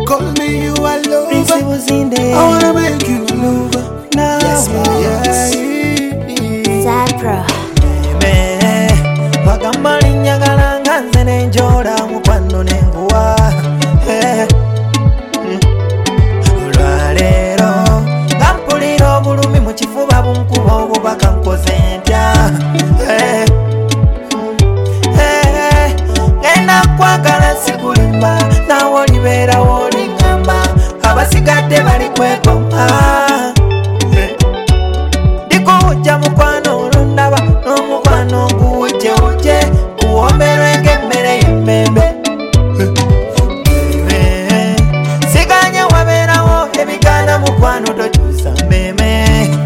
call me you a lover. Prince was in there. I wanna make you lover. Now, Yes, yes. Zapra. Wagamba linjagala nga nze nenjola mukwano nenguwa. Olwaleero nga mpulira obulumi mu kifuba bunkuba obubaka nkoze ntya. Ngenda kwagala sikulimba nawe olibeerawo olingamba abasigadde bali kwekoma. Ndikuwujja mukwano olundaba n'omukwano nguwujjewujje kuwomberwe ng'emmere y'emmembe. Siganye wabeerawo ebigaana mukwano tokyusa mmeeme.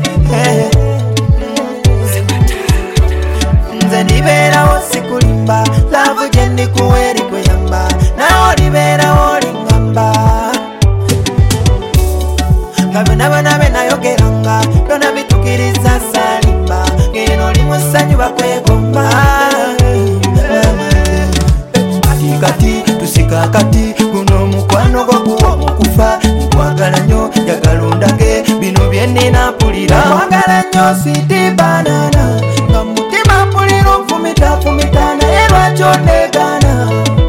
Nze ndibeerawo sikulimba laavu gye ndikuwa erikuyamba nawe olibeerawo olingamba. Nga byonna be nayogeranga byonna bitukiriza salimba ngeno oli mu ssanyu bakwegomba. Kati tusika akati guno omukwano gwo guwa omukufa nkwagala nnyo njagala ondage bino bye nnina mpulira. Nkwagala nnyo switi banana nga mutima mpulira onfumita naye lwaki onneegaana.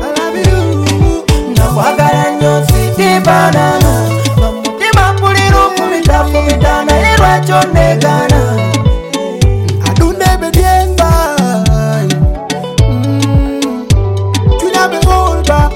Nakwagala nnyo switi banana nga mutima mpulira onfumita naye lwaki onneegaana. Adunde bedienba. Tuna be olba.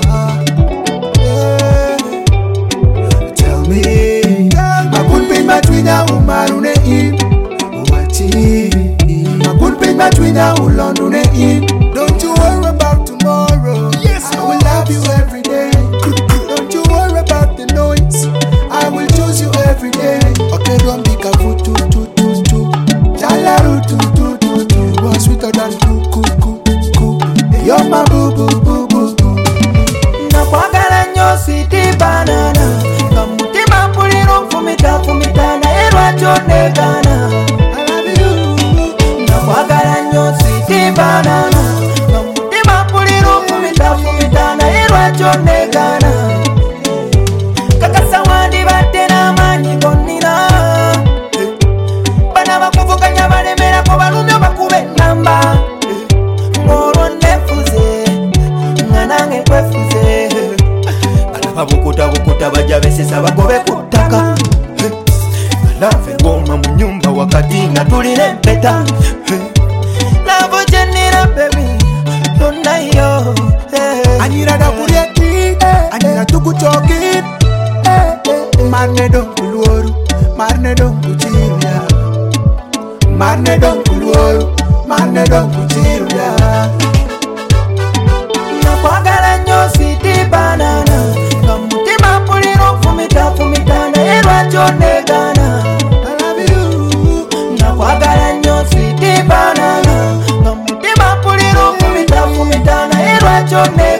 Tell me, makulpi matwina umarune in. Uwati, makulpi matwina ulondune in. Don't you worry about tomorrow. Yes, I will love you every day. Don't you worry about the noise. I will choose you every day. Okay, don't be careful, tu. Jalaru, tu. You are sweeter than ku. You're my boo. Nakwagala nnyo switi banana nga mutima mpulira onfumita naye lwaki onneegaana. I love you. Nakwagala nnyo switi banana nga mutima mpulira onfumita naye lwaki onneegaana. Kakasa wandibadde n'amaanyi gonnina bana bakuvuganya balemerako balumyo bakube ennamba. Ng'olwo nefuze nga nange nkwefuze. Balaba bukuta bajja besesa bagobe ku ttaka. Balava engoma mu nnyumba wakati nga tulina empeta. Lavo gye nnina bebi yonna yo. Anira da kurieti, anira tukuchoki. Marne don kulworu, marne don kuchiruya. Marne don kulworu, marne don kuchiruya. Nakwagala nnyo switi banana nga mutima mpulira onfumita naye lwaki onneegaana. I love you. Nakwagala nnyo switi banana nga mutima mpulira onfumita naye lwaki onneegaana.